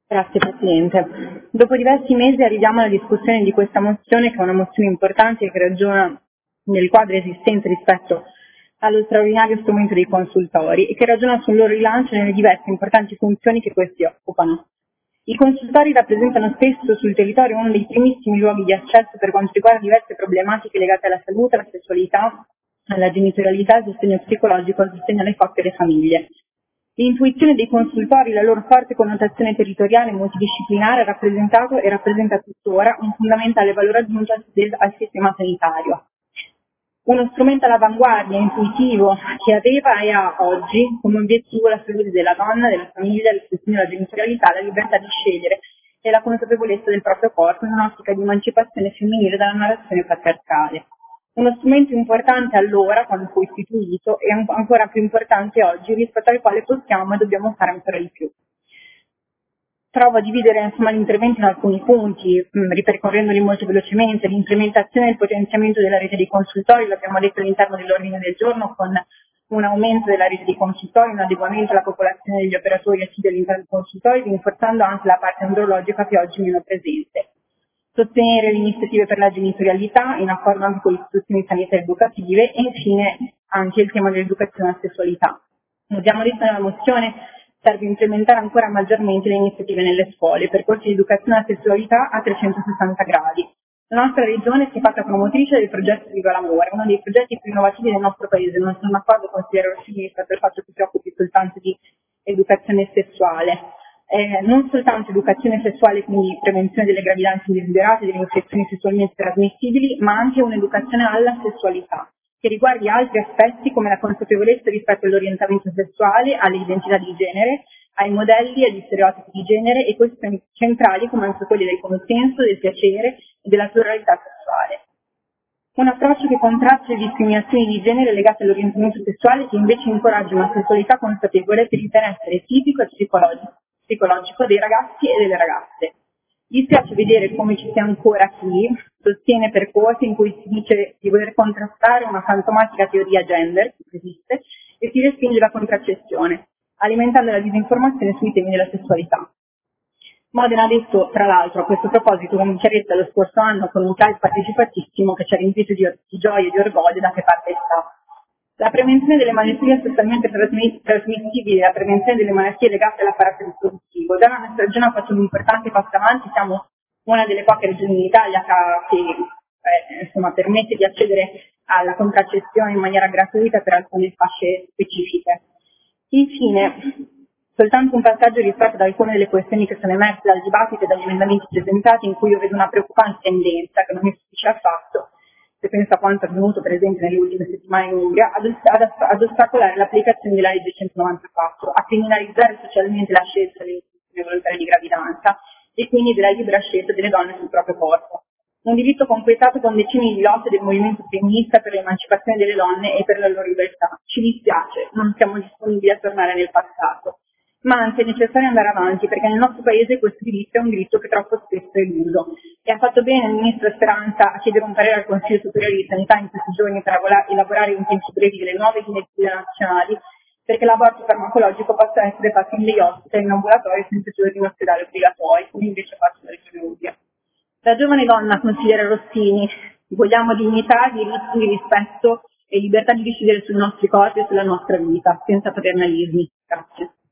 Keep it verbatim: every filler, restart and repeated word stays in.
Grazie Presidente. Dopo diversi mesi arriviamo alla discussione di questa mozione, che è una mozione importante che ragiona nel quadro esistente rispetto allo straordinario strumento dei consultori e che ragiona sul loro rilancio nelle diverse importanti funzioni che questi occupano. I consultori rappresentano spesso sul territorio uno dei primissimi luoghi di accesso per quanto riguarda diverse problematiche legate alla salute, alla sessualità, alla genitorialità, al sostegno psicologico, al sostegno alle coppie e alle famiglie. L'intuizione dei consultori, la loro forte connotazione territoriale e multidisciplinare ha rappresentato e rappresenta tuttora un fondamentale valore aggiunto al sistema sanitario. Uno strumento all'avanguardia, intuitivo, che aveva e ha oggi come obiettivo la salute della donna, della famiglia, il sostegno alla genitorialità, la libertà di scegliere e la consapevolezza del proprio corpo in un'ottica di emancipazione femminile dalla narrazione patriarcale. Uno strumento importante allora, quando fu istituito, e ancora più importante oggi, rispetto al quale possiamo e dobbiamo fare ancora di più. Provo a dividere insomma, l'intervento in alcuni punti, mh, ripercorrendoli molto velocemente. L'implementazione e il potenziamento della rete dei consultori, l'abbiamo detto all'interno dell'ordine del giorno, con un aumento della rete dei consultori, un adeguamento alla popolazione degli operatori attivi all'interno dei consultori, rinforzando anche la parte andrologica che oggi è meno presente. Sostenere le iniziative per la genitorialità, in accordo anche con le istituzioni sanitarie educative, e infine anche il tema dell'educazione alla sessualità. Come abbiamo detto nella mozione, serve implementare ancora maggiormente le iniziative nelle scuole, percorsi di educazione alla sessualità a trecentosessanta gradi. La nostra regione si è fatta promotrice del progetto Viva l'Amore, uno dei progetti più innovativi del nostro paese. Non sono d'accordo con il consigliere Rossini rispetto al fatto che si occupi soltanto di educazione sessuale. Eh, non soltanto educazione sessuale, quindi prevenzione delle gravidanze indesiderate, delle infezioni sessualmente trasmissibili, ma anche un'educazione alla sessualità, che riguardi altri aspetti come la consapevolezza rispetto all'orientamento sessuale, alle identità di genere, ai modelli e agli stereotipi di genere e questioni centrali come anche quelli del consenso, del piacere e della pluralità sessuale. Un approccio che contrasta le discriminazioni di genere legate all'orientamento sessuale, che invece incoraggia una sessualità consapevole per il benessere fisico e psicologico, psicologico dei ragazzi e delle ragazze. Dispiace vedere come ci sia ancora chi sostiene percorsi in cui si dice di voler contrastare una fantomatica teoria gender, che esiste, e si respinge la contraccezione, alimentando la disinformazione sui temi della sessualità. Modena ha detto, tra l'altro, a questo proposito con chiarezza lo scorso anno con un live partecipatissimo che ci ha riempito di, di gioia e di orgoglio da che parte sta. La prevenzione delle malattie sessualmente trasmissibili e la prevenzione delle malattie legate all'apparato riproduttivo. Già la nostra regione ha fatto un importante passo avanti, siamo una delle poche regioni in Italia che eh, insomma, permette di accedere alla contraccezione in maniera gratuita per alcune fasce specifiche. Infine, soltanto un passaggio rispetto ad alcune delle questioni che sono emerse dal dibattito e dagli emendamenti presentati, in cui io vedo una preoccupante tendenza che non mi stupisce affatto, se penso a quanto è avvenuto per esempio nelle ultime settimane in Umbria, ad, ad, ad ostacolare l'applicazione della legge centonovantaquattro, a criminalizzare socialmente la scelta dell'interruzione volontaria di gravidanza e quindi della libera scelta delle donne sul proprio corpo. Un diritto completato con decine di lotte del movimento femminista per l'emancipazione delle donne e per la loro libertà. Ci dispiace, non siamo disponibili a tornare nel passato, ma anzi è necessario andare avanti perché nel nostro paese questo diritto è un diritto che troppo spesso è eluso. E ha fatto bene il Ministro Speranza a chiedere un parere al Consiglio Superiore di Sanità in questi giorni per elaborare in tempi brevi delle nuove direttive nazionali perché l'aborto farmacologico possa essere fatto in dei hospital in ambulatorio senza bisogno in ospedale obbligatori, come invece ha fatto la Regione Umbria. Da giovane donna, consigliere Rossini, vogliamo dignità, diritti, rispetto e libertà di decidere sui nostri corpi e sulla nostra vita, senza paternalismi. Grazie.